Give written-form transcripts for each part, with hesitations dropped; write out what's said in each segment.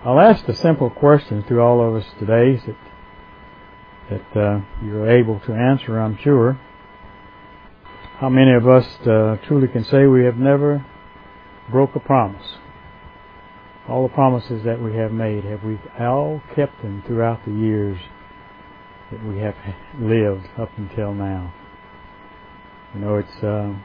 I'll ask a simple question to all of us today that you're able to answer, I'm sure. How many of us truly can say we have never broke a promise? All the promises that we have made, have we all kept them throughout the years that we have lived up until now? You know, it's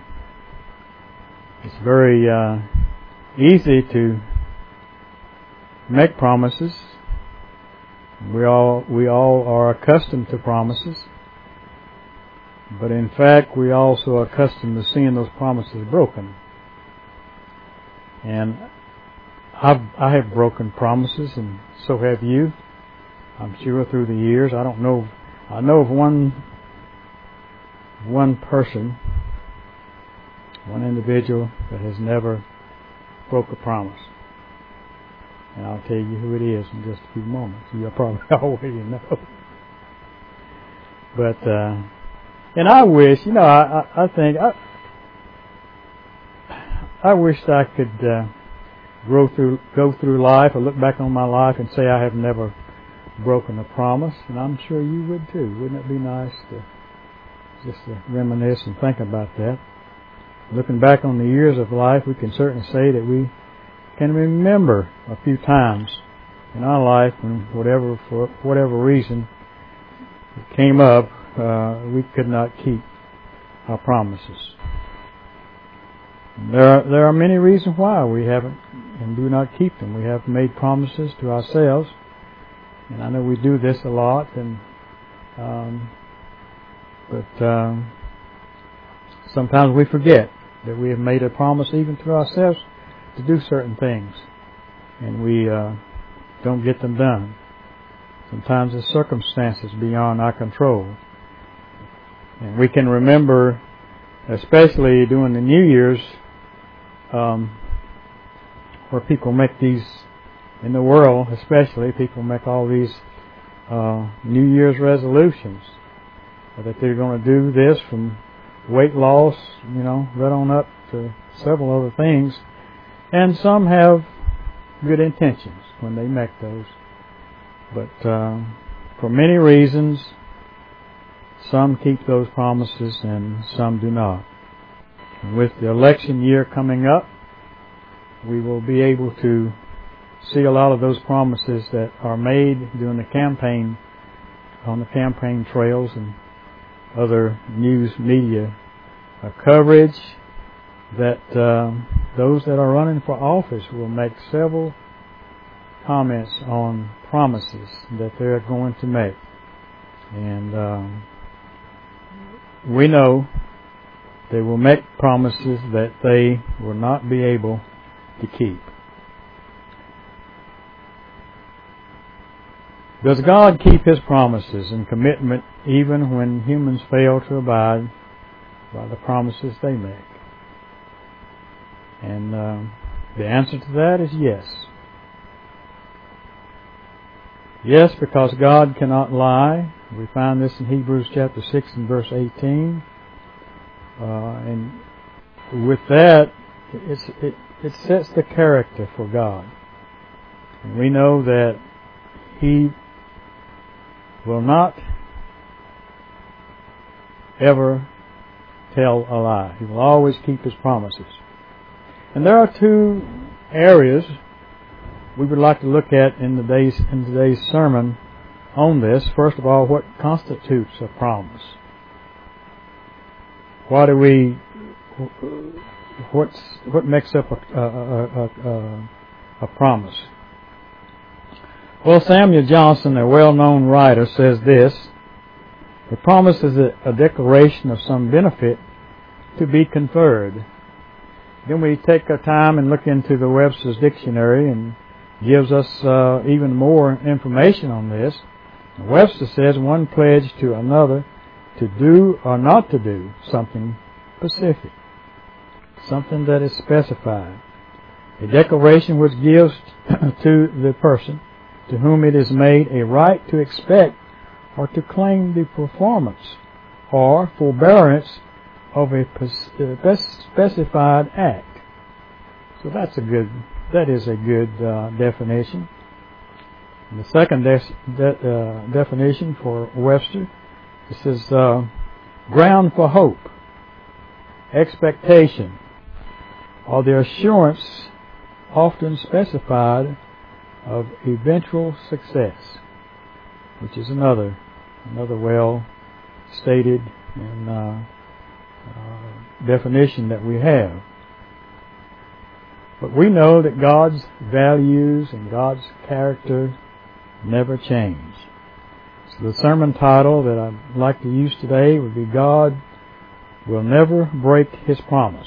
very easy to make promises. We all are accustomed to promises, but in fact we also are accustomed to seeing those promises broken. And I have broken promises, and so have you, I'm sure, through the years. I know of one person, one individual that has never broke a promise. And I'll tell you who it is in just a few moments. You'll probably already know. But, and I wish, I think, I wished I could go through life or look back on my life and say I have never broken a promise. And I'm sure you would too. Wouldn't it be nice to just to reminisce and think about that? Looking back on the years of life, we can certainly say that we can remember a few times in our life when for whatever reason it came up, we could not keep our promises. There are many reasons why we haven't and do not keep them. We have made promises to ourselves, and I know we do this a lot, but sometimes we forget that we have made a promise even to ourselves to do certain things, and we don't get them done. Sometimes the circumstances beyond our control. And we can remember, especially during the New Year's, where people make these, in the world especially, people make all these New Year's resolutions, that they're going to do this, from weight loss, right on up to several other things. And some have good intentions when they make those. But for many reasons, some keep those promises and some do not. And with the election year coming up, we will be able to see a lot of those promises that are made during the campaign, on the campaign trails and other news media coverage, that those that are running for office will make several comments on promises that they're going to make. And we know they will make promises that they will not be able to keep. Does God keep His promises and commitment even when humans fail to abide by the promises they make? And the answer to that is yes. Yes, because God cannot lie. We find this in Hebrews chapter 6 and verse 18. And with that, it sets the character for God. And we know that He will not ever tell a lie. He will always keep His promises. And there are two areas we would like to look at in today's sermon on this. First of all, what constitutes a promise? What makes up a promise? Well, Samuel Johnson, a well-known writer, says this: a promise is a declaration of some benefit to be conferred. Then we take our time and look into the Webster's Dictionary, and gives us even more information on this. Webster says one pledge to another to do or not to do something specific, something that is specified. A declaration which gives to the person to whom it is made a right to expect or to claim the performance or forbearance of a specified act. So that is a good definition. And the second definition for Webster, this is ground for hope, expectation, or the assurance often specified of eventual success, which is another well stated and definition that we have. But we know that God's values and God's character never change. So the sermon title that I'd like to use today would be God Will Never Break His Promise.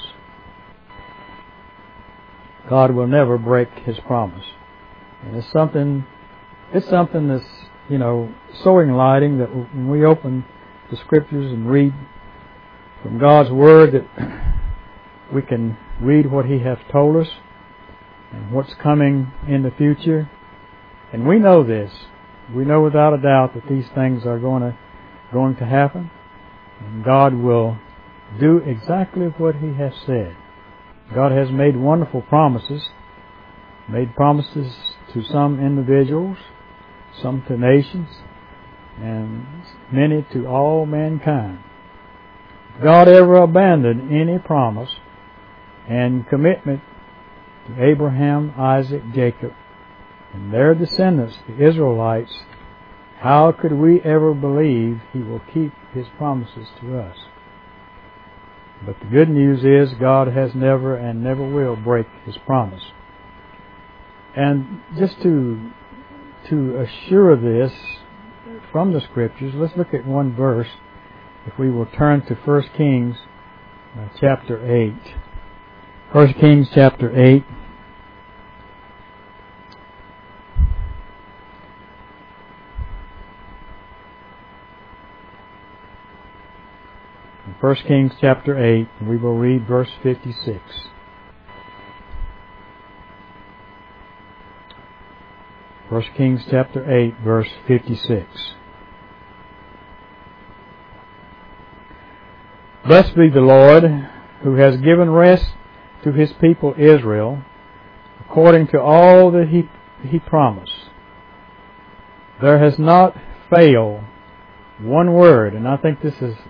God will never break His promise. And it's something that's, so enlightening that when we open the Scriptures and read from God's Word, that we can read what He has told us and what's coming in the future. And we know this. We know without a doubt that these things are going to happen. And God will do exactly what He has said. God has made wonderful promises. Made promises to some individuals, some to nations, and many to all mankind. God ever abandoned any promise and commitment to Abraham, Isaac, Jacob, and their descendants, the Israelites? How could we ever believe He will keep His promises to us? But the good news is God has never and never will break His promise. And just to assure this from the Scriptures, let's look at one verse. If we will turn to 1 Kings chapter 8. 1 Kings chapter 8. 1 Kings chapter 8, and we will read verse 56. First Kings chapter 8, verse 56. Blessed be the Lord, who has given rest to His people Israel, according to all that He promised. There has not failed one word, and I think this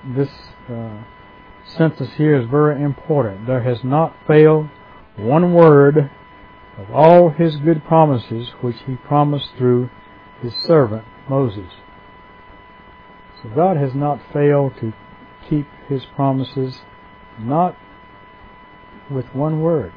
sentence here is very important. There has not failed one word of all His good promises which He promised through His servant Moses. So God has not failed to keep His promises, not with one word.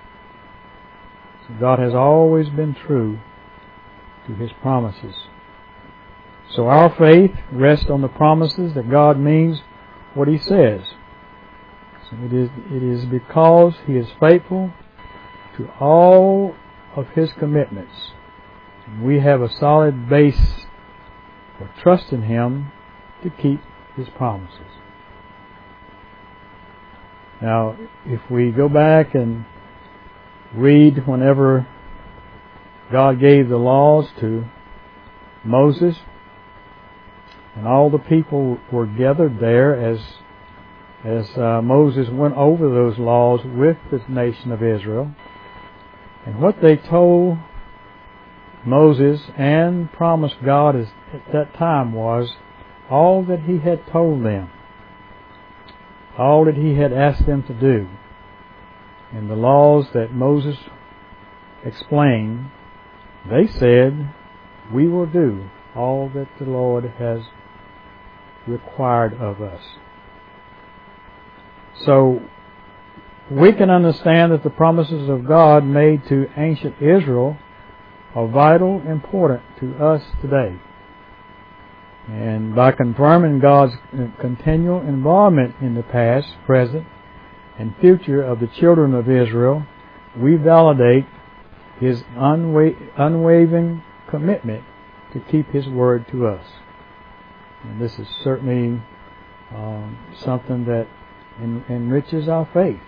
So God has always been true to His promises. So our faith rests on the promises that God means what He says. So it is because He is faithful to all of His commitments. And we have a solid base for trusting Him to keep His promises. Now, if we go back and read whenever God gave the laws to Moses, and all the people were gathered there as Moses went over those laws with the nation of Israel. And what they told Moses and promised God at that time was all that He had told them, all that He had asked them to do. And the laws that Moses explained, they said, we will do all that the Lord has required of us. So we can understand that the promises of God made to ancient Israel are vital, important to us today. And by confirming God's continual involvement in the past, present, and future of the children of Israel, we validate His unwavering commitment to keep His word to us. And this is certainly something that enriches our faith.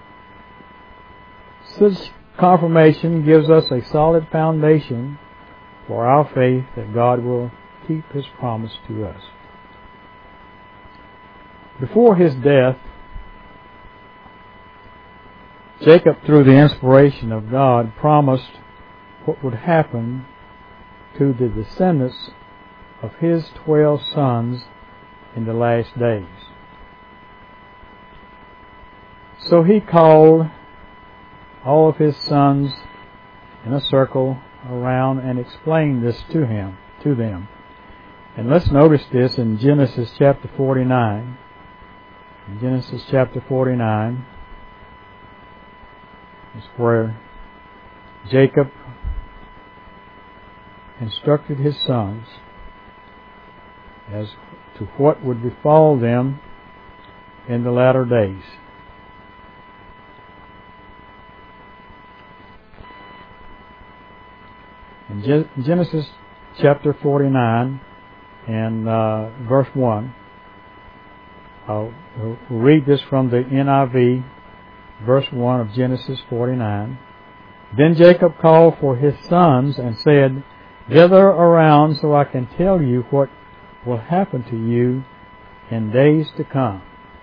Such confirmation gives us a solid foundation for our faith that God will keep His promise to us. Before his death, Jacob, through the inspiration of God, promised what would happen to the descendants of his 12 sons in the last days. So he called all of his sons in a circle around and explained this to them. And let's notice this in Genesis chapter 49. In Genesis chapter 49 is where Jacob instructed his sons as to what would befall them in the latter days. In Genesis chapter 49 and verse 1, I'll read this from the NIV, verse 1 of Genesis 49. Then Jacob called for his sons and said, "Gather around so I can tell you what will happen to you in days to come."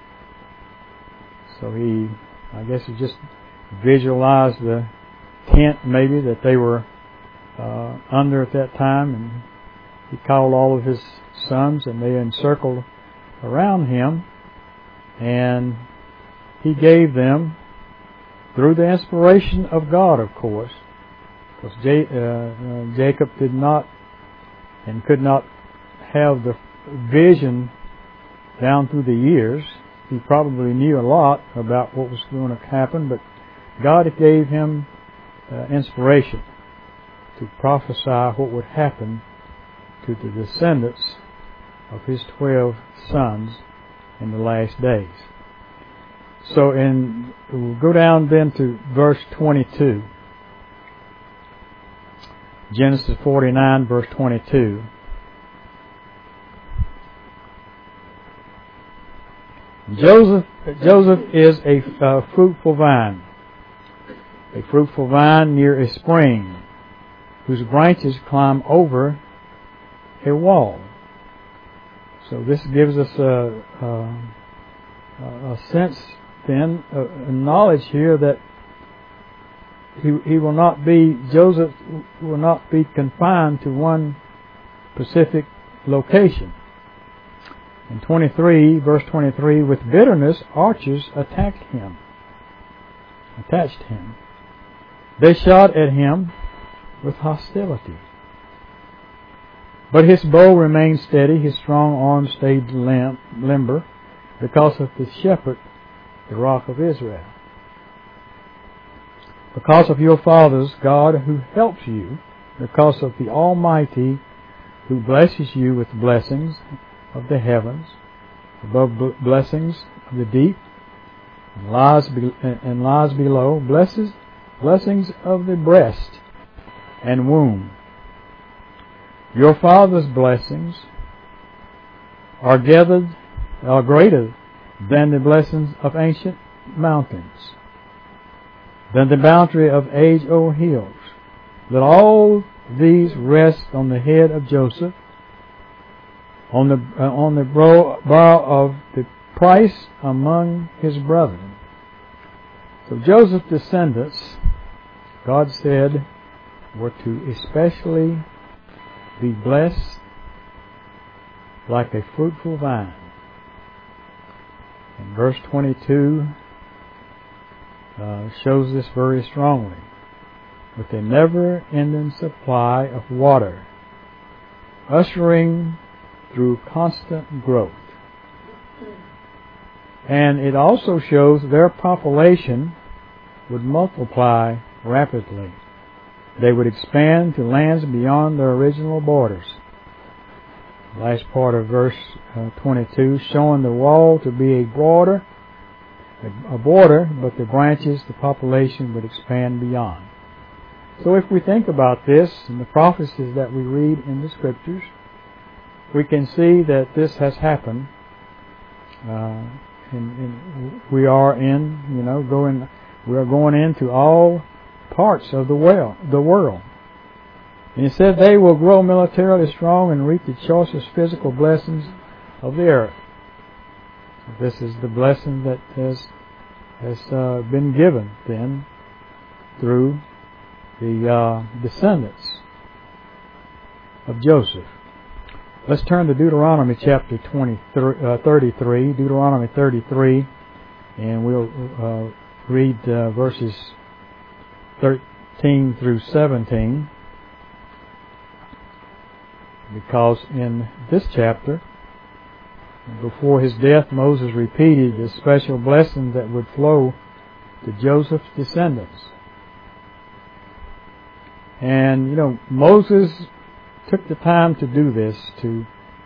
So he just visualized the tent maybe that they were under at that time, and he called all of his sons and they encircled around him, and he gave them, through the inspiration of God, of course, because Jacob did not and could not have the vision down through the years. He probably knew a lot about what was going to happen, but God gave him inspiration to prophesy what would happen to the descendants of his 12 sons in the last days. So we'll go down then to verse 22. Genesis 49, verse 22. Joseph is a fruitful vine near a spring, whose branches climb over a wall. So this gives us a sense then, a knowledge here that Joseph will not be confined to one specific location. In 23, verse 23, with bitterness archers attached him. They shot at him with hostility. But his bow remained steady, his strong arm stayed limber, because of the shepherd, the rock of Israel. Because of your fathers, God who helps you, because of the Almighty who blesses you with blessings of the heavens, above blessings of the deep, and lies below, blessings of the breast and womb. Your father's blessings are greater than the blessings of ancient mountains, than the boundary of age-old hills. Let all these rest on the head of Joseph, on the brow of the price among his brethren. So Joseph's descendants, God said, were to especially be blessed like a fruitful vine. And verse 22 shows this very strongly, with a never-ending supply of water, ushering through constant growth. And it also shows their population would multiply rapidly. They would expand to lands beyond their original borders. The last part of verse 22, showing the wall to be a border, but the branches, the population would expand beyond. So if we think about this and the prophecies that we read in the Scriptures, we can see that this has happened. We are going into all parts of the world. And it said they will grow militarily strong and reap the choicest physical blessings of the earth. This is the blessing that has been given then through the descendants of Joseph. Let's turn to Deuteronomy chapter 33, Deuteronomy 33, and we'll read verses 13 through 17, because in this chapter, before his death, Moses repeated the special blessing that would flow to Joseph's descendants. And, Moses took the time to do this, to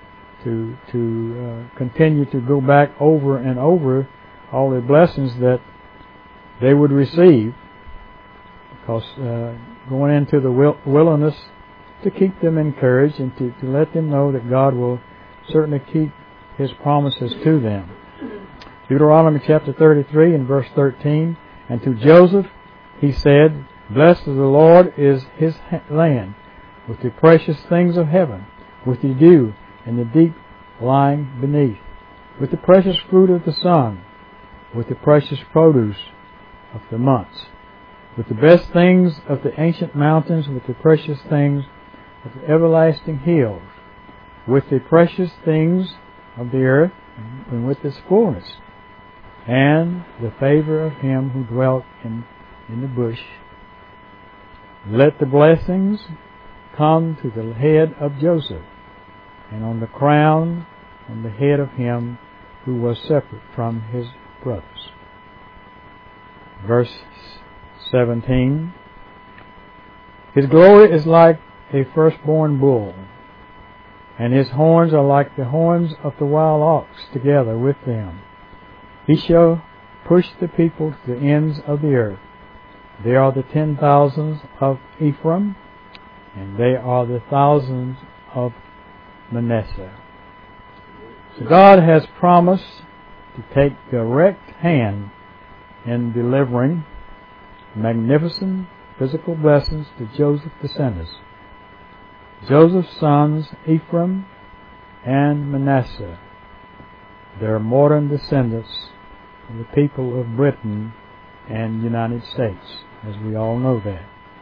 continue to go back over and over all the blessings that they would receive, because going into the wilderness to keep them encouraged and to let them know that God will certainly keep His promises to them. Deuteronomy chapter 33 and verse 13, and to Joseph he said, Blessed of the Lord is his land, with the precious things of heaven, with the dew and the deep lying beneath, with the precious fruit of the sun, with the precious produce of the months, with the best things of the ancient mountains, with the precious things of the everlasting hills, with the precious things of the earth, and with its fullness, and the favor of him who dwelt in the bush. Let the blessings come to the head of Joseph, and on the crown on the head of him who was separate from his brothers. Verse 17, His glory is like a firstborn bull, and his horns are like the horns of the wild ox together with them. He shall push the people to the ends of the earth. They are the 10,000s of Ephraim, and they are the thousands of Manasseh. So God has promised to take direct hand in delivering magnificent physical blessings to Joseph's descendants. Joseph's sons, Ephraim and Manasseh, their modern descendants of the people of Britain and United States, as we all know that.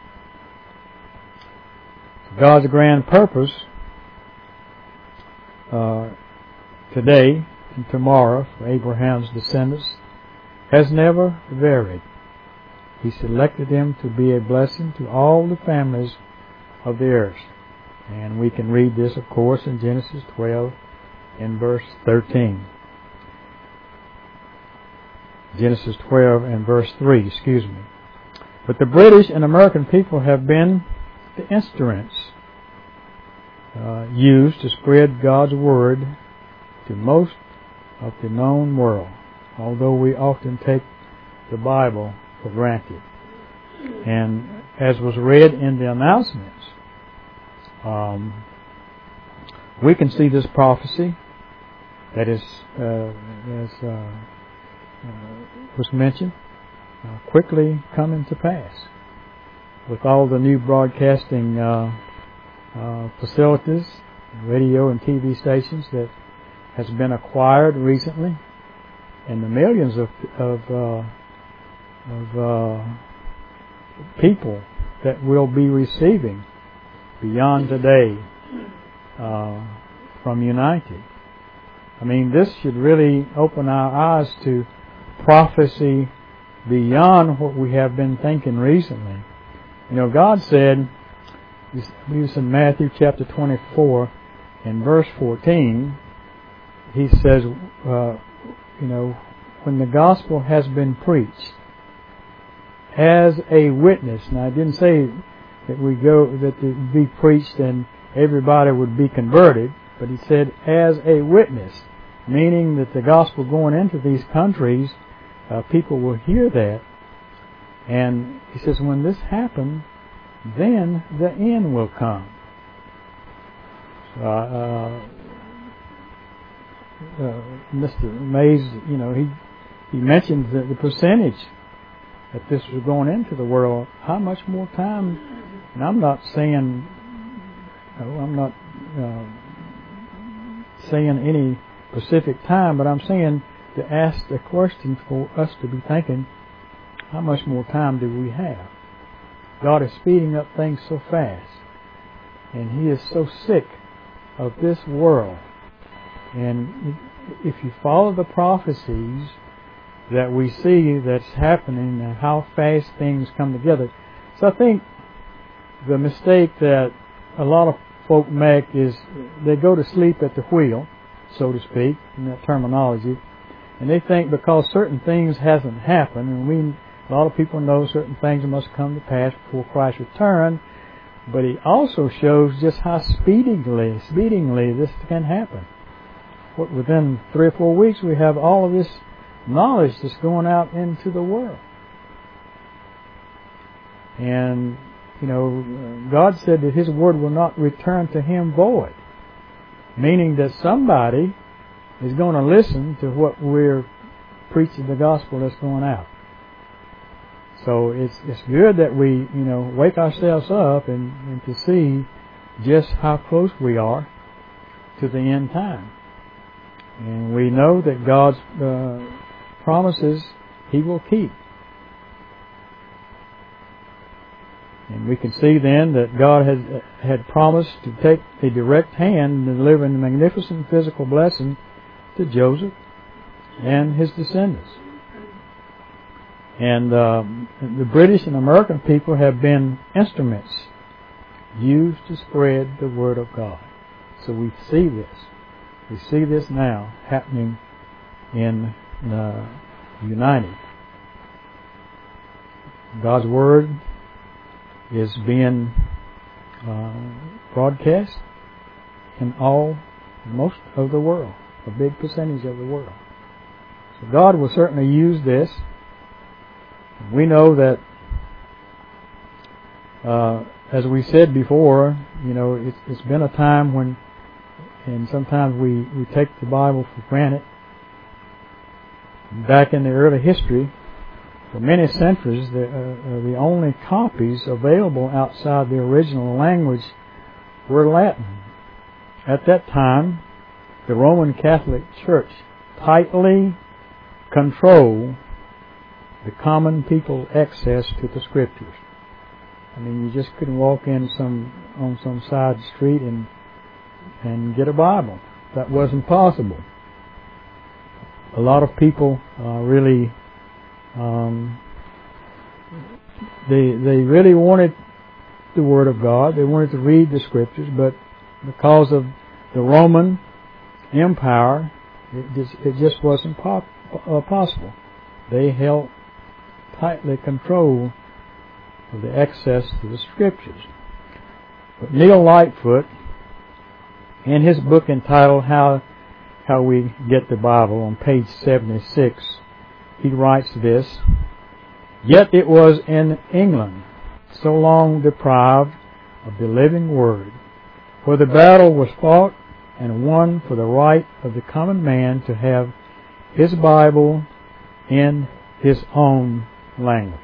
God's grand purpose today and tomorrow for Abraham's descendants has never varied. He selected them to be a blessing to all the families of the earth. And we can read this, of course, in Genesis 12 and verse 13. Genesis 12 and verse 3, But the British and American people have been the instruments used to spread God's Word to most of the known world, although we often take the Bible for granted. And as was read in the announcements, we can see this prophecy that is, was mentioned, quickly coming to pass. With all the new broadcasting facilities, radio and TV stations that has been acquired recently, and the millions of people that will be receiving beyond today from United. I mean, this should really open our eyes to prophecy beyond what we have been thinking recently. God said, we was in Matthew chapter 24 and verse 14, He says, when the gospel has been preached as a witness. Now, I didn't say that it would be preached and everybody would be converted, but He said as a witness, meaning that the gospel going into these countries, people will hear that. And He says, when this happens, then the end will come. Mr. Mays, he mentioned the percentage that this was going into the world. How much more time? And I'm not saying, saying any specific time, but I'm saying to ask the question for us to be thinking, how much more time do we have? God is speeding up things so fast. And he is so sick of this world. And if you follow the prophecies that we see that's happening and how fast things come together. So I think the mistake that a lot of folk make is they go to sleep at the wheel, so to speak, in that terminology, and they think because certain things hasn't happened, and a lot of people know certain things must come to pass before Christ's return, but he also shows just how speedingly this can happen. Within 3 or 4 weeks, we have all of this knowledge that's going out into the world. And, God said that His word will not return to Him void, meaning that somebody is going to listen to what we're preaching, the gospel that's going out. So it's good that we, wake ourselves up and to see just how close we are to the end time. And we know that God's promises He will keep. And we can see then that God had promised to take a direct hand in delivering a magnificent physical blessing to Joseph and his descendants. And the British and American people have been instruments used to spread the Word of God. So we see this. We see this now happening in United. God's Word is being broadcast in most of the world, a big percentage of the world. So God will certainly use this. We know that, as we said before, it's been a time when, and sometimes we take the Bible for granted. Back in the early history, for many centuries, the only copies available outside the original language were Latin. At that time, the Roman Catholic Church tightly controlled the common people access to the Scriptures. I mean, you just couldn't walk in on some side street and get a Bible. That wasn't possible. A lot of people really they really wanted the Word of God. They wanted to read the Scriptures, but because of the Roman Empire, it just wasn't possible. They held tightly control of the access to the Scriptures. But Neil Lightfoot, in his book entitled How We Get the Bible, on page 76, he writes this: "Yet it was in England, so long deprived of the living Word, where the battle was fought and won for the right of the common man to have his Bible in his own language."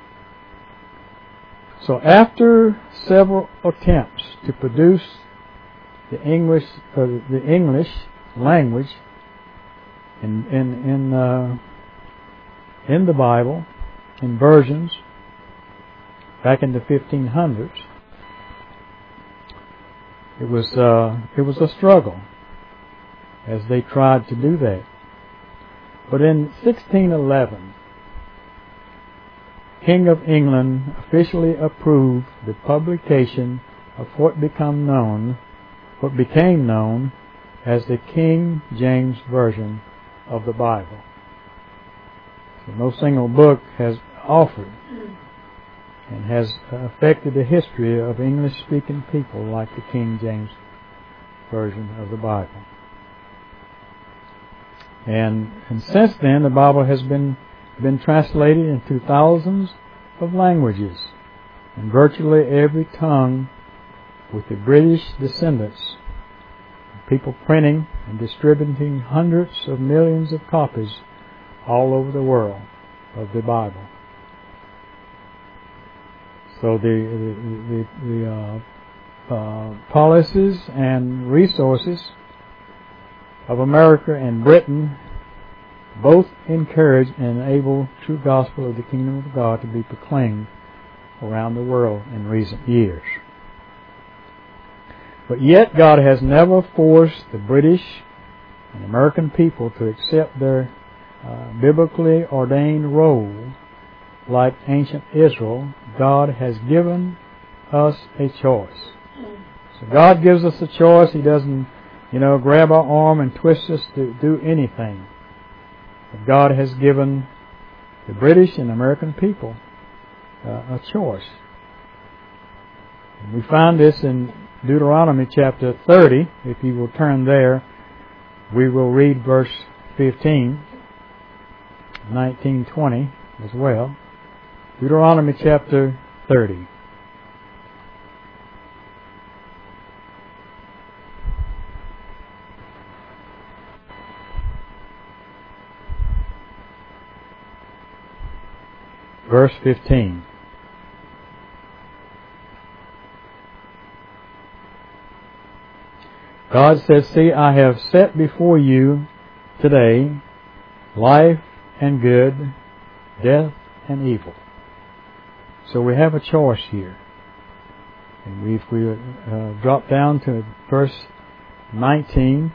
So after several attempts to produce the English language in the Bible, in versions, back in the 1500s, it was a struggle as they tried to do that. But in 1611, King of England officially approved the publication of what became known as the King James Version of the Bible. So no single book has offered and has affected the history of English-speaking people like the King James Version of the Bible. And since then, the Bible has been translated into thousands of languages in virtually every tongue, with the British descendants, people printing and distributing hundreds of millions of copies all over the world of the Bible. So the policies and resources of America and Britain both encourage and enable true gospel of the kingdom of God to be proclaimed around the world in recent years. But yet God has never forced the British and American people to accept their biblically ordained role like ancient Israel. God has given us a choice. So God gives us a choice. He doesn't, grab our arm and twist us to do anything. But God has given the British and American people a choice. And we find this in Deuteronomy chapter 30. If you will turn there, we will read verse 15, 19, 20 as well. Deuteronomy chapter 30. Verse 15. God says, "See, I have set before you today life and good, death and evil." So we have a choice here. And if we drop down to verse 19,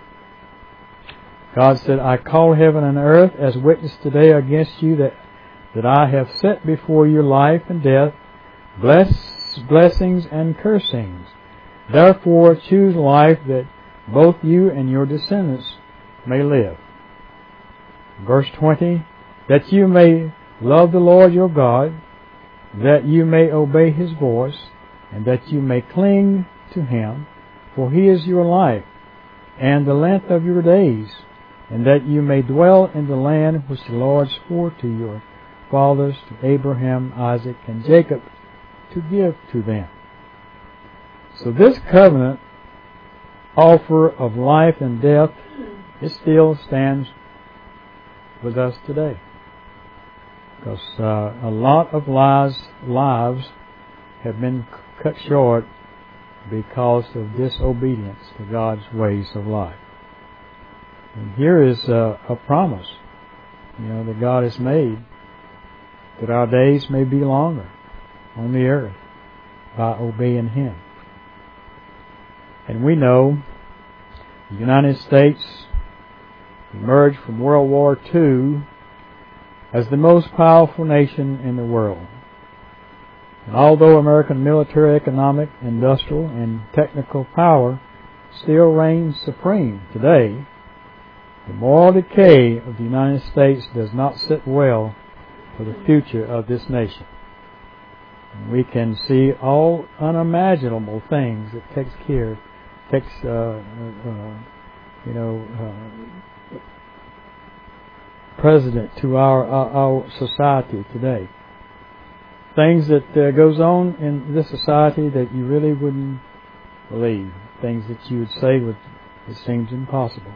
God said, "I call heaven and earth as witness today against you that I have set before you life and death, blessings and cursings. Therefore choose life, that both you and your descendants may live." Verse 20, "That you may love the Lord your God, that you may obey His voice, and that you may cling to Him, for He is your life, and the length of your days, and that you may dwell in the land which the Lord swore to your fathers, to Abraham, Isaac, and Jacob, to give to them." So this covenant offer of life and death, it still stands with us today. Because a lot of lives have been cut short because of disobedience to God's ways of life. And here is a promise, that God has made, that our days may be longer on the earth by obeying Him. And we know the United States emerged from World War II as the most powerful nation in the world. And although American military, economic, industrial, and technical power still reigns supreme today, the moral decay of the United States does not sit well for the future of this nation. And we can see all unimaginable things that takes precedent to our society today. Things that goes on in this society that you really wouldn't believe. Things that you would say it seems impossible.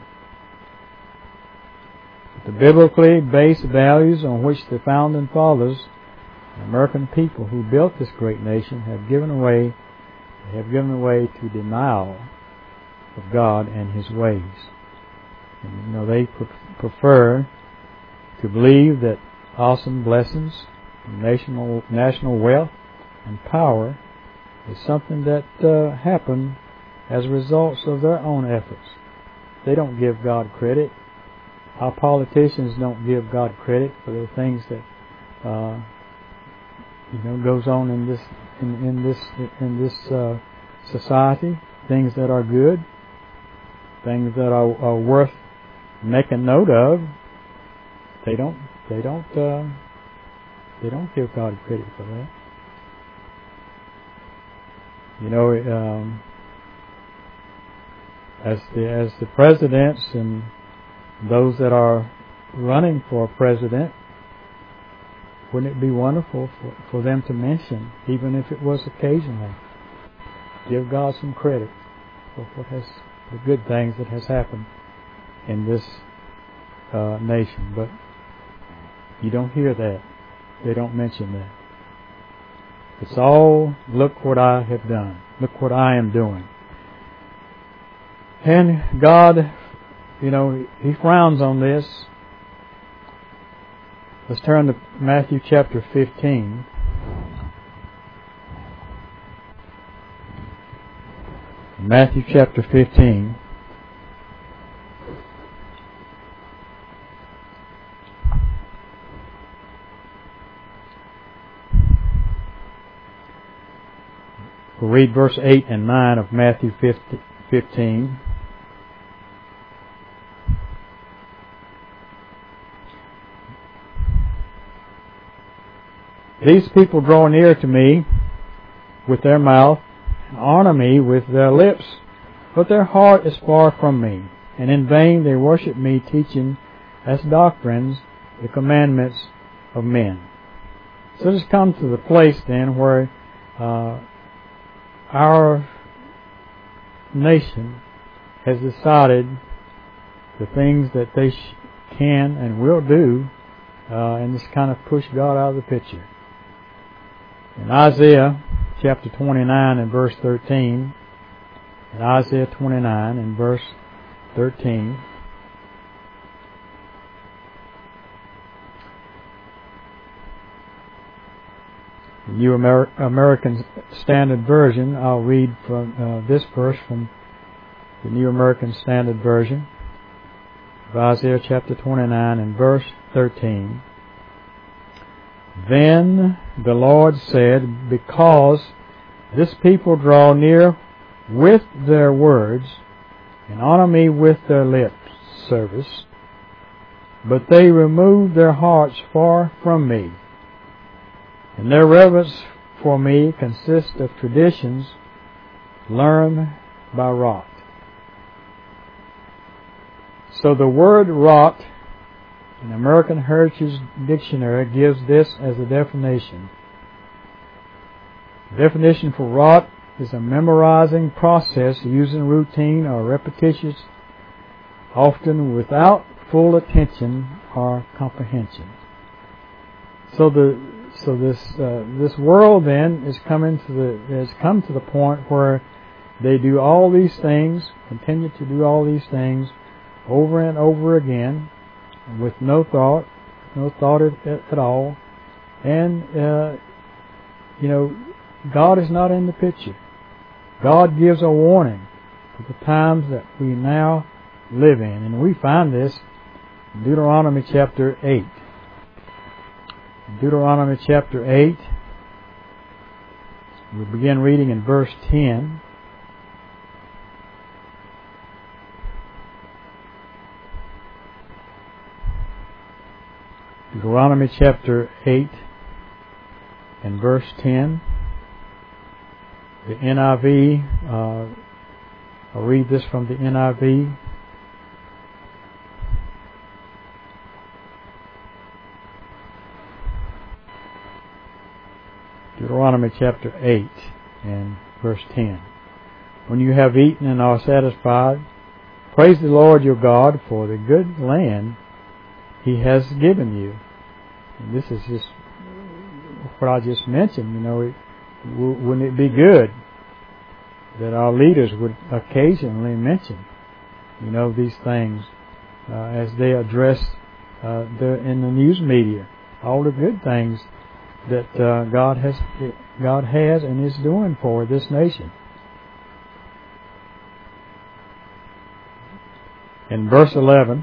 But the biblically based values on which the founding fathers, the American people who built this great nation, have given way to denial of God and His ways. And, they prefer to believe that awesome blessings, national wealth, and power is something that happened as a result of their own efforts. They don't give God credit. Our politicians don't give God credit for the things that goes on in this society. Things that are good, things that are worth making note of. They don't give God credit for that. As the presidents and those that are running for president, wouldn't it be wonderful for them to mention, even if it was occasionally, give God some credit for the good things that has happened in this nation? But you don't hear that. They don't mention that. It's all, look what I have done. Look what I am doing. And God, He frowns on this. Let's turn to Matthew chapter 15. Matthew chapter 15. We'll read verse 8 and 9 of Matthew 15. These people draw near to me with their mouth and honor me with their lips, but their heart is far from me, and in vain they worship me, teaching as doctrines the commandments of men. So this comes to the place then where our nation has decided the things that they can and will do, and just kind of push God out of the picture. In Isaiah chapter 29 and verse 13, in Isaiah 29 and verse 13, the New American Standard Version, I'll read from this verse from the New American Standard Version of Isaiah chapter 29 and verse 13. Then the Lord said, because this people draw near with their words and honor me with their lip service, but they remove their hearts far from me, and their reverence for me consists of traditions learned by rote. So the word rote in American Heritage Dictionary gives this as a definition. The definition for rote is a memorizing process using routine or repetitious, often without full attention or comprehension. So this world then has come to the point where they do all these things, continue to do all these things over and over again, with no thought at all, and God is not in the picture. God gives a warning for the times that we now live in, and we find this in Deuteronomy chapter 8. Deuteronomy chapter 8, we begin reading in verse 10. Deuteronomy chapter 8 and verse 10. The NIV, I'll read this from the NIV. Deuteronomy chapter 8 and verse 10. When you have eaten and are satisfied, praise the Lord your God for the good land He has given you. And this is just what I just mentioned. Wouldn't it be good that our leaders would occasionally mention, these things as they address in the news media, all the good things that God has and is doing for this nation. In verse 11,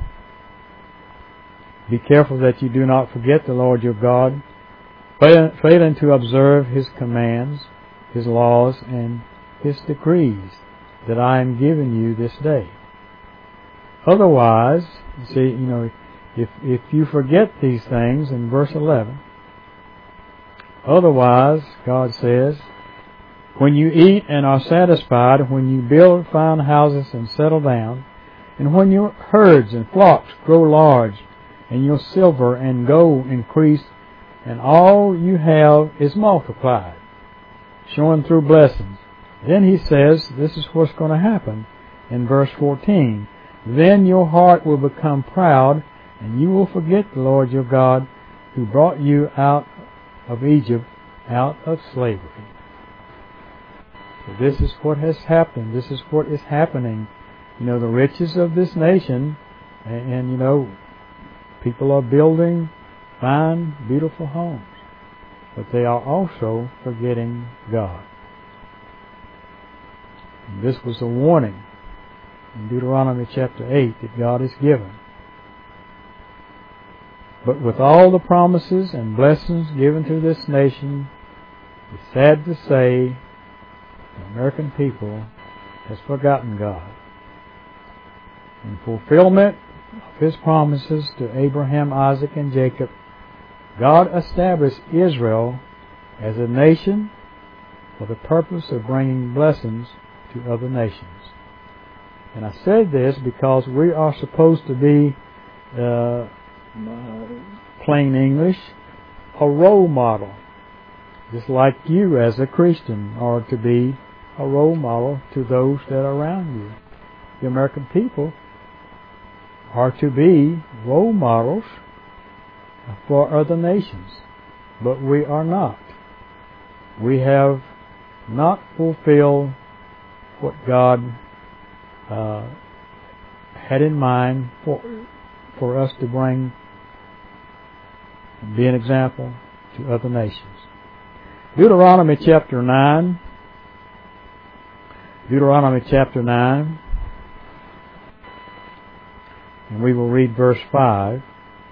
be careful that you do not forget the Lord your God, failing to observe His commands, His laws, and His decrees that I am giving you this day. Otherwise, if you forget these things in verse 11, otherwise, God says, when you eat and are satisfied, when you build fine houses and settle down, and when your herds and flocks grow large, and your silver and gold increase, and all you have is multiplied, showing through blessings. Then He says, this is what's going to happen in verse 14. Then your heart will become proud, and you will forget the Lord your God, who brought you out of Egypt, out of slavery. So this is what has happened. This is what is happening. The riches of this nation, and people are building fine, beautiful homes, but they are also forgetting God. And this was a warning in Deuteronomy chapter 8 that God has given. But with all the promises and blessings given to this nation, it's sad to say the American people has forgotten God. In fulfillment of His promises to Abraham, Isaac, and Jacob, God established Israel as a nation for the purpose of bringing blessings to other nations. And I said this because we are supposed to be, plain English, a role model. Just like you as a Christian are to be a role model to those that are around you. The American people are to be role models for other nations, but we are not. We have not fulfilled what God had in mind for us to bring and be an example to other nations. Deuteronomy chapter 9. Deuteronomy chapter 9. And we will read verse 5.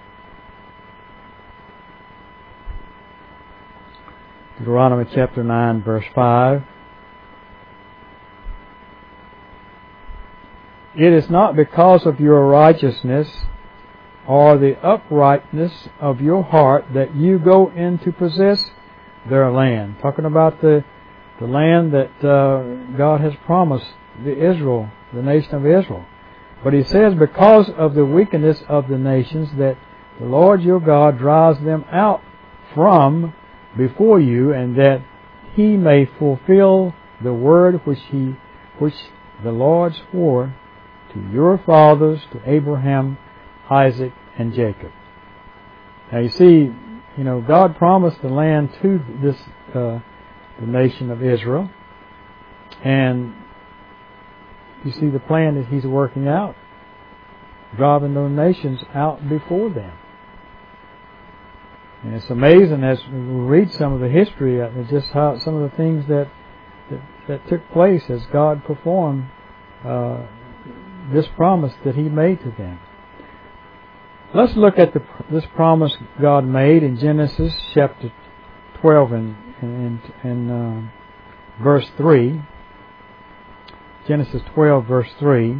Deuteronomy chapter 9, verse 5. It is not because of your righteousness or the uprightness of your heart that you go in to possess their land. Talking about the land that God has promised the nation of Israel. But He says, because of the wickedness of the nations that the Lord your God drives them out from before you, and that He may fulfill the word which the Lord swore to your fathers, to Abraham, Isaac, and Jacob. Now you see, God promised the land to the nation of Israel, and you see the plan that He's working out, driving those nations out before them. And it's amazing as we read some of the history, just how some of the things that took place as God performed this promise that He made to them. Let's look at this promise God made in Genesis chapter 12 and verse 3. Genesis 12, verse 3.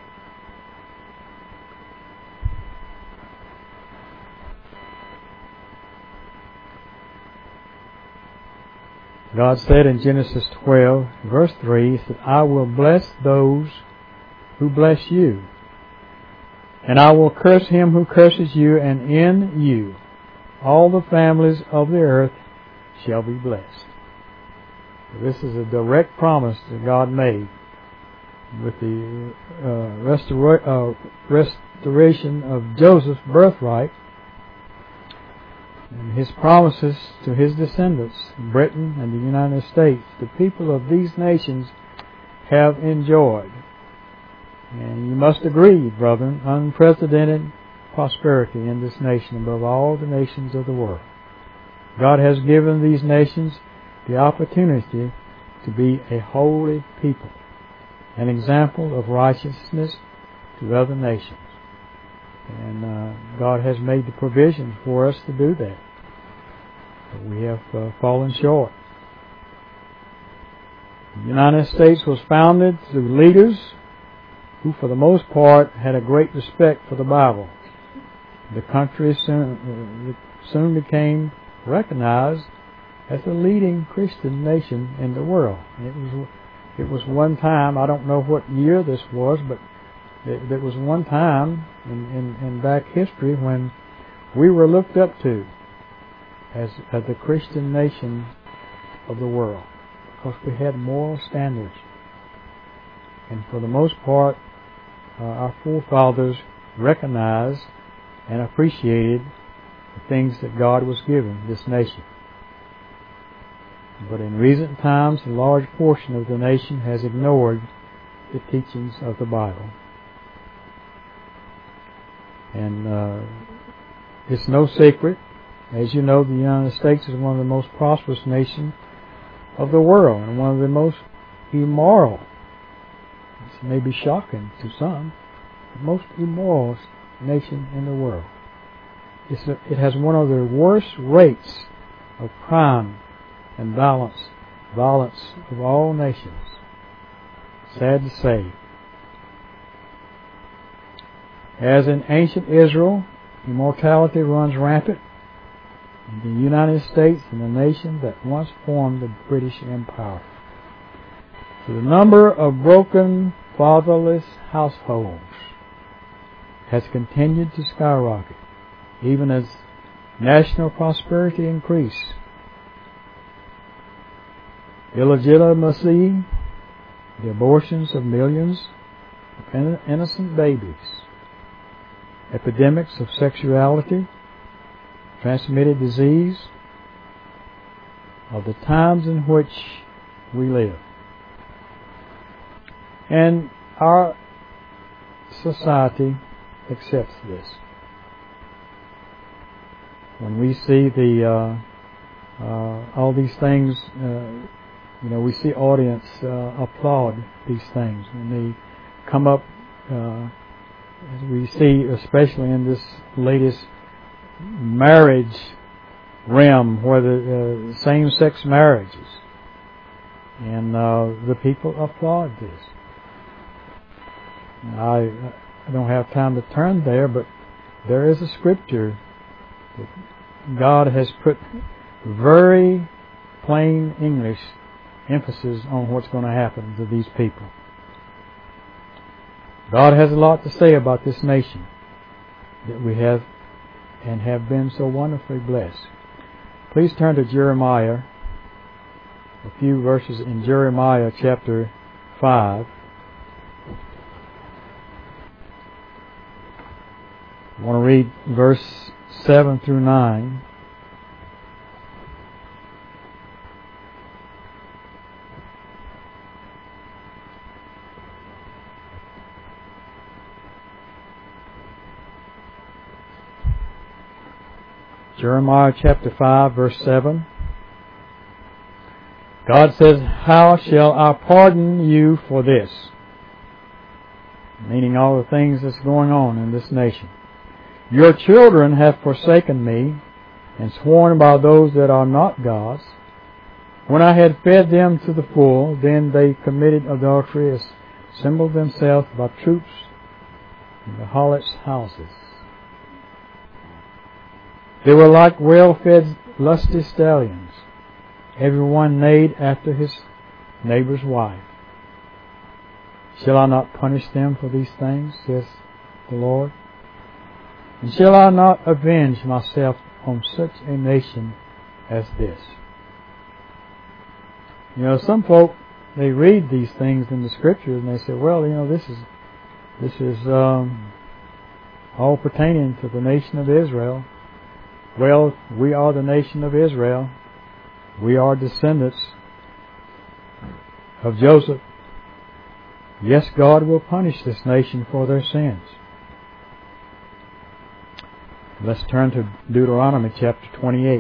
God said in Genesis 12, verse 3, He said, I will bless those who bless you, and I will curse him who curses you, and in you all the families of the earth shall be blessed. This is a direct promise that God made with the restoration of Joseph's birthright and his promises to his descendants, Britain and the United States. The people of these nations have enjoyed, and you must agree, brethren, unprecedented prosperity in this nation above all the nations of the world. God has given these nations the opportunity to be a holy people, an example of righteousness to other nations. And God has made the provisions for us to do that. But we have fallen short. The United States was founded through leaders who, for the most part, had a great respect for the Bible. The country soon became recognized as the leading Christian nation in the world. It was one time, I don't know what year this was, but there was one time in back history when we were looked up to as the Christian nation of the world, because we had moral standards. And for the most part, our forefathers recognized and appreciated the things that God was giving this nation. But in recent times, a large portion of the nation has ignored the teachings of the Bible. And it's no secret. As you know, the United States is one of the most prosperous nations of the world and one of the most immoral may be shocking to some, the most immoral nation in the world. It has one of the worst rates of crime and violence of all nations. Sad to say. As in ancient Israel, immorality runs rampant in the United States and the nation that once formed the British Empire. So the number of broken, fatherless households has continued to skyrocket, even as national prosperity increased. Illegitimacy, the abortions of millions of innocent babies, epidemics of sexuality, transmitted disease, of the times in which we live. And our society accepts this. When we see all these things, we see audience applaud these things when they come up. As we see, especially in this latest marriage realm, where the same-sex marriages, and the people applaud this. I don't have time to turn there, but there is a scripture that God has put very plain English emphasis on what's going to happen to these people. God has a lot to say about this nation that we have and have been so wonderfully blessed. Please turn to Jeremiah, a few verses in Jeremiah chapter 5. I want to read verse 7 through 9. Jeremiah chapter 5, verse 7. God says, "How shall I pardon you for this?" Meaning all the things that's going on in this nation. "Your children have forsaken me and sworn by those that are not gods. When I had fed them to the full, then they committed adultery, assembled themselves by troops in the harlots' houses. They were like well-fed, lusty stallions. Everyone neighed after his neighbor's wife. Shall I not punish them for these things, says the Lord? And shall I not avenge myself on such a nation as this?" Some folk, they read these things in the Scriptures and they say, well, this is all pertaining to the nation of Israel. Well, we are the nation of Israel. We are descendants of Joseph. Yes, God will punish this nation for their sins. Let's turn to Deuteronomy chapter 28.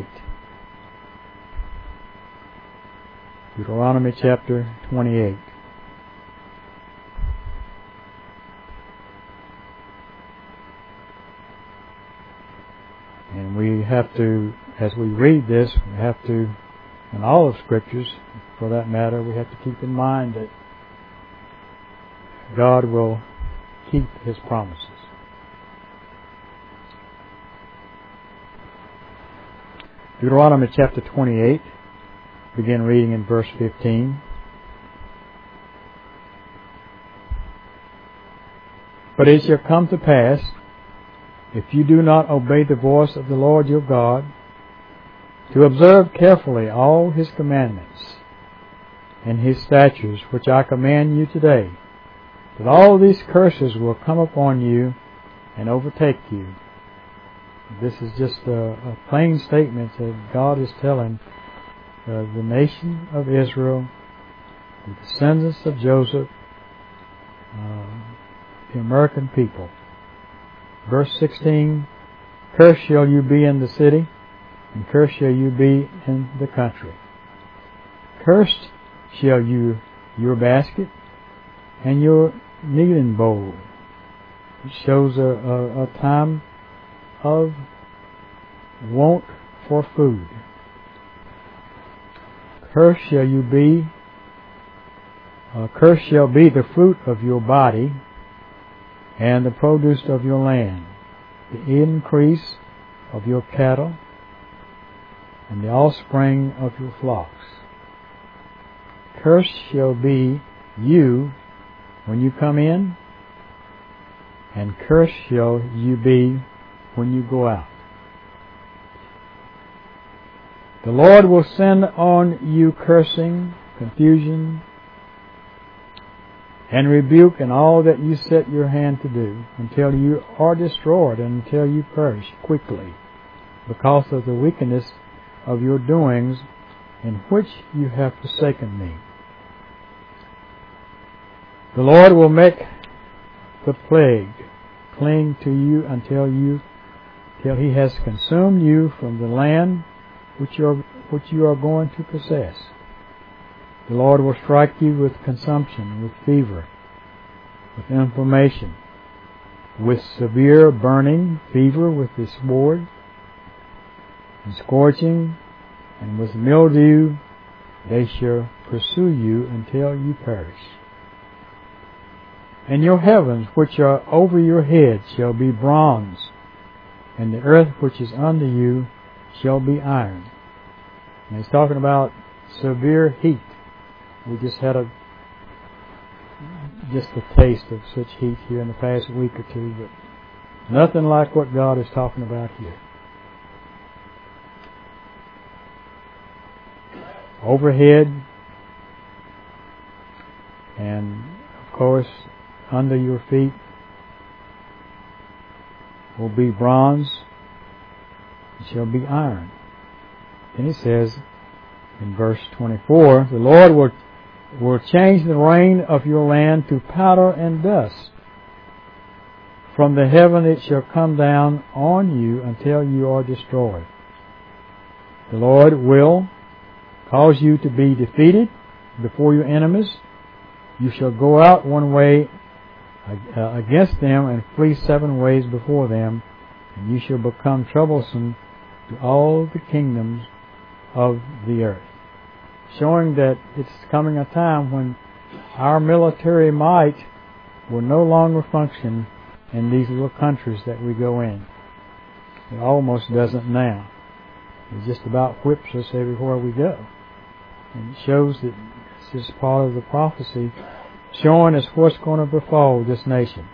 Deuteronomy chapter 28. And we have to, as we read this, we have to, in all of Scriptures, for that matter, we have to keep in mind that God will keep His promises. Deuteronomy chapter 28, begin reading in verse 15. "But it shall come to pass, if you do not obey the voice of the Lord your God, to observe carefully all His commandments and His statutes, which I command you today, that all these curses will come upon you and overtake you." This is just a plain statement that God is telling the nation of Israel, the descendants of Joseph, the American people. Verse 16, "Cursed shall you be in the city, and cursed shall you be in the country. Cursed shall your basket and your kneading bowl. It shows a time of want for food. Cursed shall you be. Cursed shall be the fruit of your body and the produce of your land, the increase of your cattle and the offspring of your flocks. Cursed shall be you when you come in, and cursed shall you be when you go out. The Lord will send on you cursing, confusion, and rebuke in all that you set your hand to do, until you are destroyed and until you perish quickly, because of the wickedness of your doings, in which you have forsaken me. The Lord will make the plague cling to you until he has consumed you from the land which you are going to possess. The Lord will strike you with consumption, with fever, with inflammation, with severe burning, fever, with the sword, and scorching, and with mildew. They shall pursue you until you perish. And your heavens which are over your head shall be bronze, and the earth which is under you shall be iron. And he's talking about severe heat. We just had a taste of such heat here in the past week or two, but nothing like what God is talking about here. Overhead, and of course under your feet will be bronze, it shall be iron. Then he says in verse 24, the Lord will change the rain of your land to powder and dust. From the heaven it shall come down on you until you are destroyed. The Lord will cause you to be defeated before your enemies. You shall go out one way against them and flee 7 ways before them, and you shall become troublesome to all the kingdoms of the earth. Showing that it's coming a time when our military might will no longer function in these little countries that we go in. It almost doesn't now. It just about whips us everywhere we go. And it shows that it's just part of the prophecy showing us what's going to befall this nation.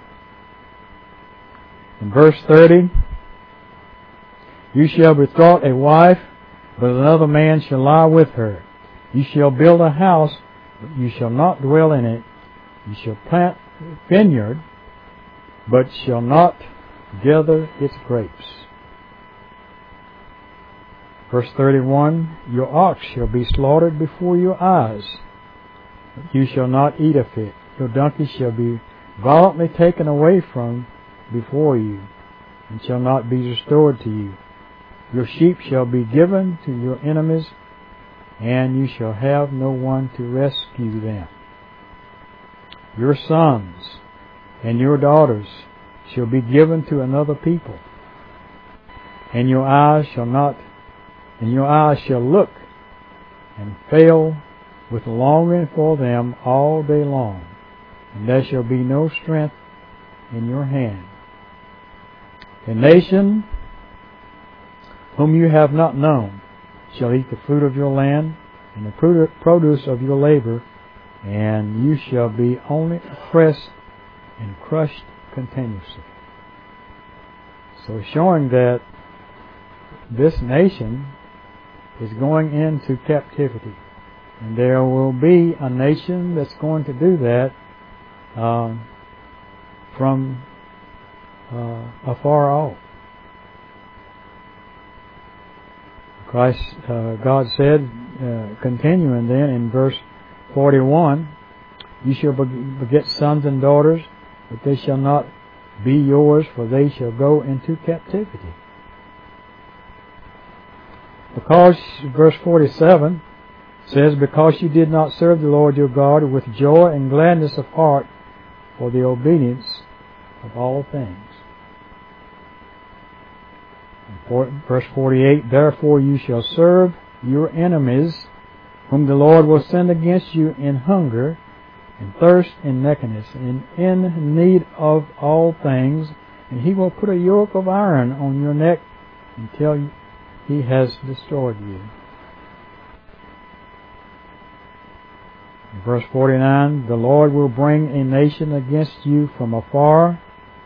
In verse 30, you shall betroth a wife, but another man shall lie with her. You shall build a house, but you shall not dwell in it. You shall plant a vineyard, but shall not gather its grapes. Verse 31, your ox shall be slaughtered before your eyes, but you shall not eat of it. Your donkey shall be violently taken away from before you, and shall not be restored to you. Your sheep shall be given to your enemies, and you shall have no one to rescue them. Your sons and your daughters shall be given to another people, and your eyes shall look and fail with longing for them all day long, and there shall be no strength in your hand. A nation whom you have not known shall eat the fruit of your land and the produce of your labor, and you shall be only oppressed and crushed continuously. So showing that this nation is going into captivity, and there will be a nation that's going to do that from afar off. God said, continuing then in verse 41, you shall beget sons and daughters, but they shall not be yours, for they shall go into captivity. Because, verse 47 says, because you did not serve the Lord your God with joy and gladness of heart for the obedience of all things. Verse 48, therefore you shall serve your enemies, whom the Lord will send against you in hunger, and thirst, and nakedness, and in need of all things, and he will put a yoke of iron on your neck until he has destroyed you. In verse 49, the Lord will bring a nation against you from afar,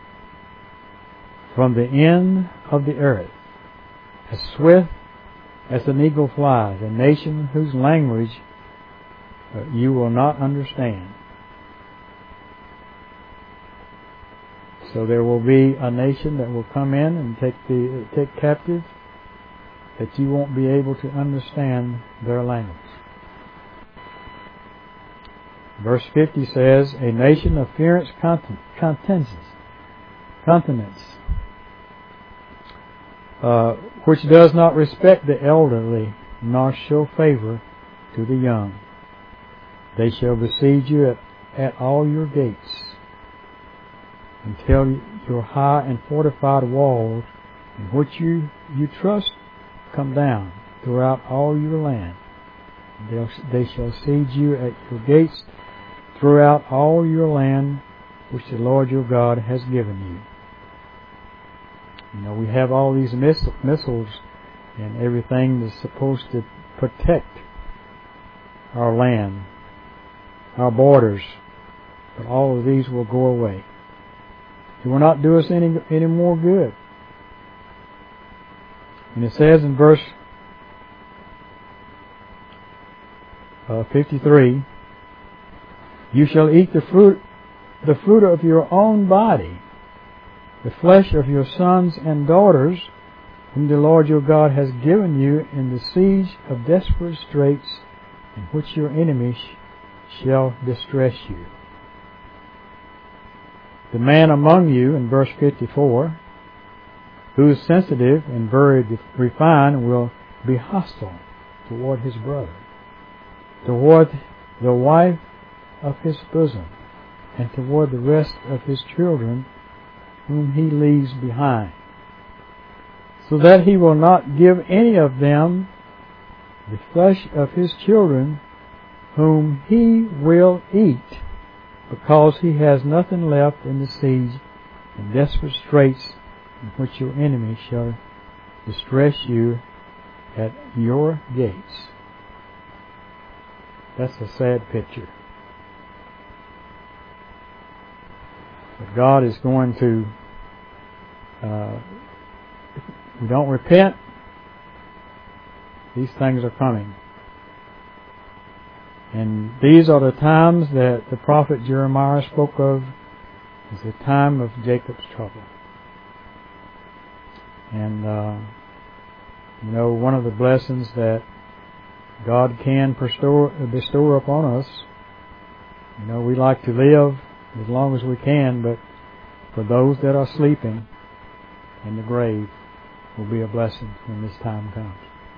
from the end of the earth, as swift as an eagle flies, a nation whose language you will not understand. So there will be a nation that will come in and take captive, that you won't be able to understand their language. Verse 50 says, a nation of fierce countenance, which does not respect the elderly, nor show favor to the young. They shall besiege you at all your gates, until your high and fortified walls, in which you trust, come down throughout all your land. They shall siege you at your gates throughout all your land, which the Lord your God has given you. You know, we have all these missiles and everything that's supposed to protect our land, our borders, but all of these will go away. It will not do us any more good. And it says in verse 53, you shall eat the fruit of your own body, the flesh of your sons and daughters, whom the Lord your God has given you in the siege of desperate straits, in which your enemies shall distress you. The man among you, in verse 54, who is sensitive and very refined, will be hostile toward his brother, toward the wife of his bosom, and toward the rest of his children whom he leaves behind, so that he will not give any of them the flesh of his children whom he will eat, because he has nothing left in the siege and desperate straits, in which your enemy shall distress you at your gates. That's a sad picture. But God is going to, if we don't repent, these things are coming. And these are the times that the prophet Jeremiah spoke of as the time of Jacob's trouble. And, one of the blessings that God can bestow upon us, we like to live as long as we can, but for those that are sleeping in the grave will be a blessing when this time comes.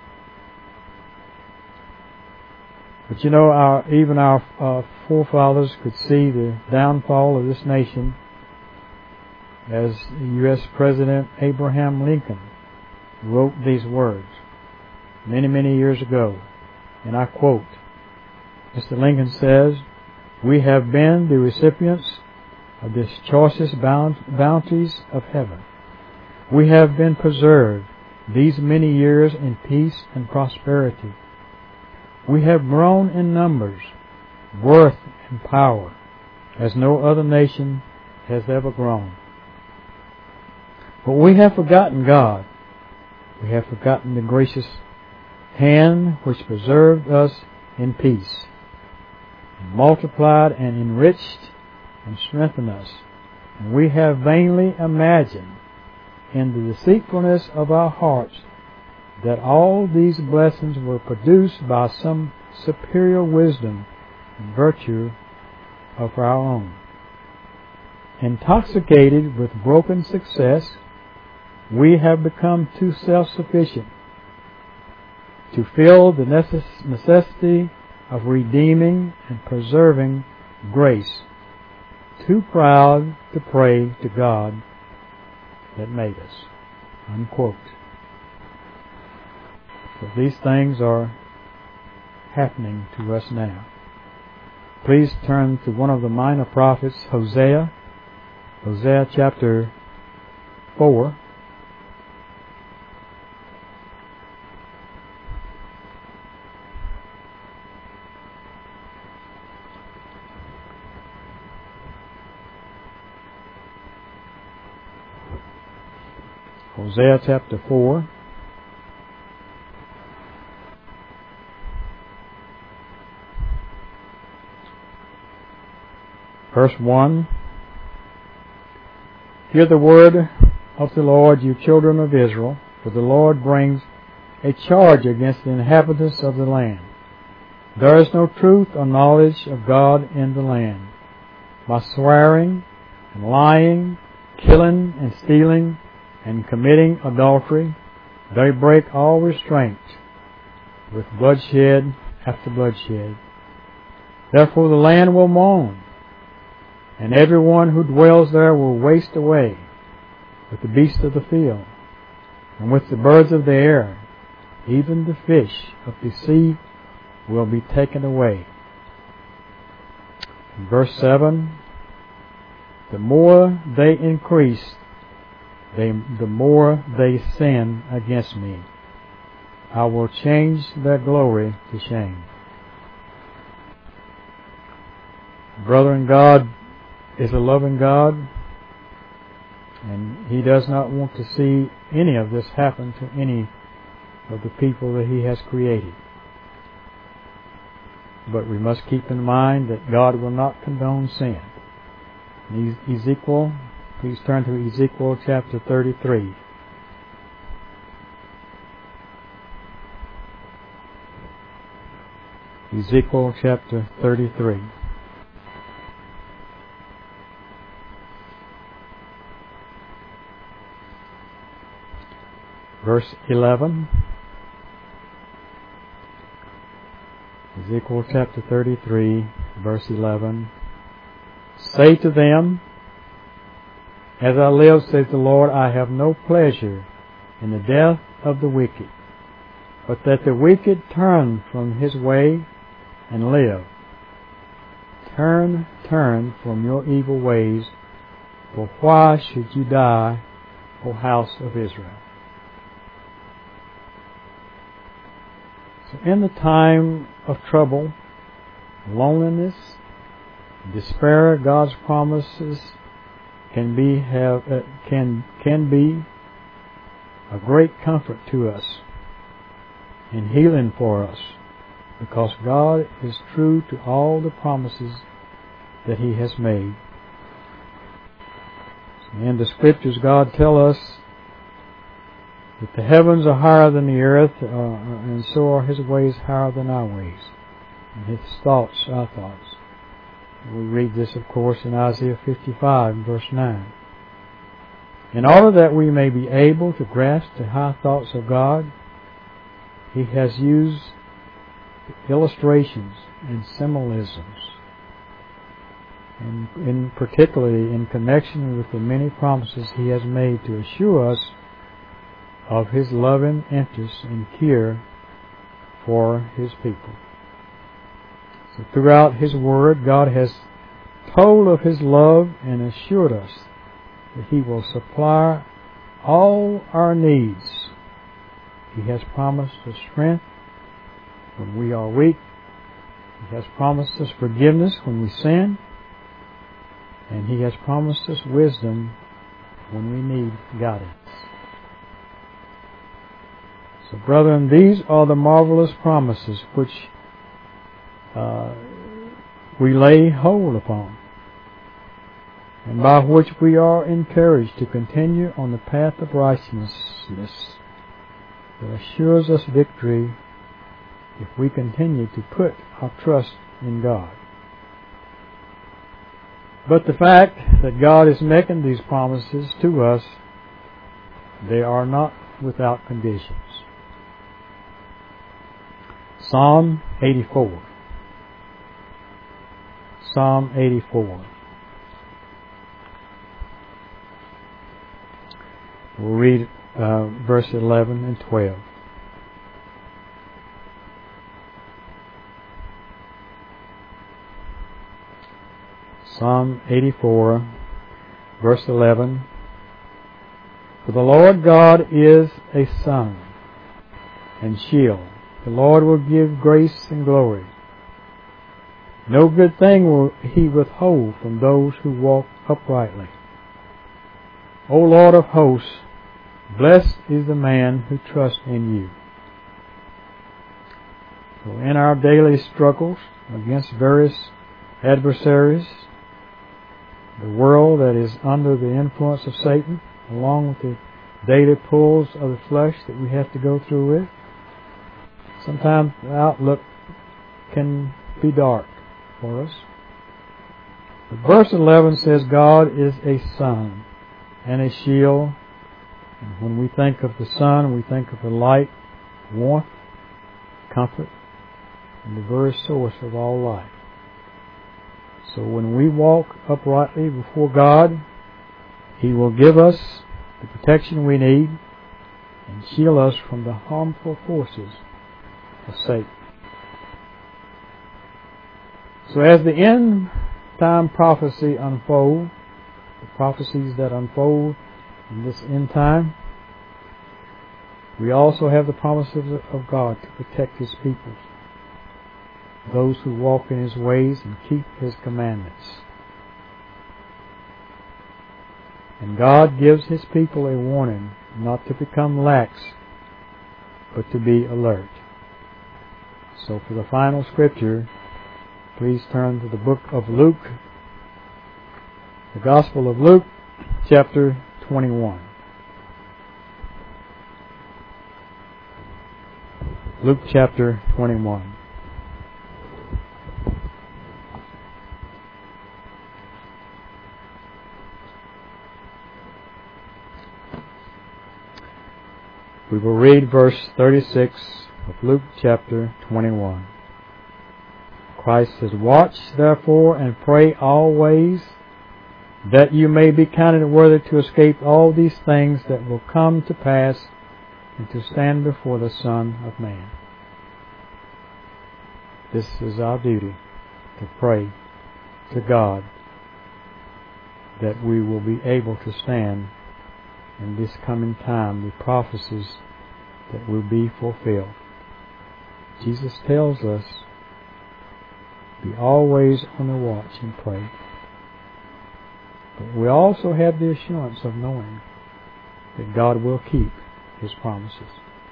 But even our forefathers could see the downfall of this nation as U.S. President Abraham Lincoln wrote these words many, many years ago. And I quote, Mr. Lincoln says, "We have been the recipients of the choicest bounties of heaven. We have been preserved these many years in peace and prosperity. We have grown in numbers, worth, and power, as no other nation has ever grown. But we have forgotten God. We have forgotten the gracious hand which preserved us in peace, and multiplied and enriched and strengthened us. And we have vainly imagined in the deceitfulness of our hearts that all these blessings were produced by some superior wisdom and virtue of our own. Intoxicated with broken success, we have become too self-sufficient to feel the necessity of redeeming and preserving grace, too proud to pray to God that made us. Unquote. So these things are happening to us now. Please turn to one of the minor prophets, Hosea. Hosea chapter 4. Hosea chapter 4. Verse 1. Hear the word of the Lord, you children of Israel, for the Lord brings a charge against the inhabitants of the land. There is no truth or knowledge of God in the land. By swearing and lying, killing and stealing, and committing adultery, they break all restraint, with bloodshed after bloodshed. Therefore the land will mourn, and everyone who dwells there will waste away, with the beasts of the field, and with the birds of the air. Even the fish of the sea will be taken away. In verse 7, the more they increase, the more they sin against me. I will change their glory to shame. Brethren, God is a loving God, and He does not want to see any of this happen to any of the people that He has created. But we must keep in mind that God will not condone sin. Ezekiel, please turn to Ezekiel chapter 33. Ezekiel chapter 33. Verse 11. Ezekiel chapter 33, verse 11. Say to them, as I live, says the Lord, I have no pleasure in the death of the wicked, but that the wicked turn from his way and live. Turn from your evil ways, for why should you die, O house of Israel? So in the time of trouble, loneliness, despair, God's promises can be a great comfort to us and healing for us, because God is true to all the promises that He has made. In the Scriptures, God tells us that the heavens are higher than the earth, and so are His ways higher than our ways, and His thoughts our thoughts. We read this, of course, in Isaiah 55, verse 9. In order that we may be able to grasp the high thoughts of God, He has used illustrations and symbolisms, and particularly in connection with the many promises He has made to assure us of His loving interest and care for His people. So throughout His Word, God has told of His love and assured us that He will supply all our needs. He has promised us strength when we are weak. He has promised us forgiveness when we sin. And He has promised us wisdom when we need guidance. So, brethren, these are the marvelous promises which we lay hold upon, and by which we are encouraged to continue on the path of righteousness that assures us victory if we continue to put our trust in God. But the fact that God is making these promises to us, they are not without conditions. Psalm 84. Psalm 84. We'll read verse 11 and 12. Psalm 84, verse 11. For the Lord God is a sun and shield. The Lord will give grace and glory. No good thing will He withhold from those who walk uprightly. O Lord of hosts, blessed is the man who trusts in you. So in our daily struggles against various adversaries, the world that is under the influence of Satan, along with the daily pulls of the flesh that we have to go through with, sometimes the outlook can be dark for us. But verse 11 says God is a sun and a shield. And when we think of the sun, we think of the light, warmth, comfort, and the very source of all life. So when we walk uprightly before God, He will give us the protection we need and shield us from the harmful forces of Satan. So as the end time prophecy unfolds, the prophecies that unfold in this end time, we also have the promises of God to protect His people, those who walk in His ways and keep His commandments. And God gives His people a warning not to become lax, but to be alert. So for the final scripture, please turn to the book of Luke, the Gospel of Luke, chapter 21. Luke chapter 21. We will read verse 36 of Luke chapter 21. Christ says, Watch therefore and pray always, that you may be counted worthy to escape all these things that will come to pass, and to stand before the Son of Man. This is our duty, to pray to God that we will be able to stand in this coming time, the prophecies that will be fulfilled. Jesus tells us, be always on the watch and pray. But we also have the assurance of knowing that God will keep His promises.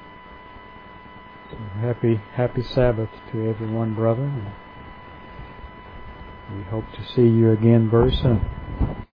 So happy Sabbath to everyone, brother. We hope to see you again very soon.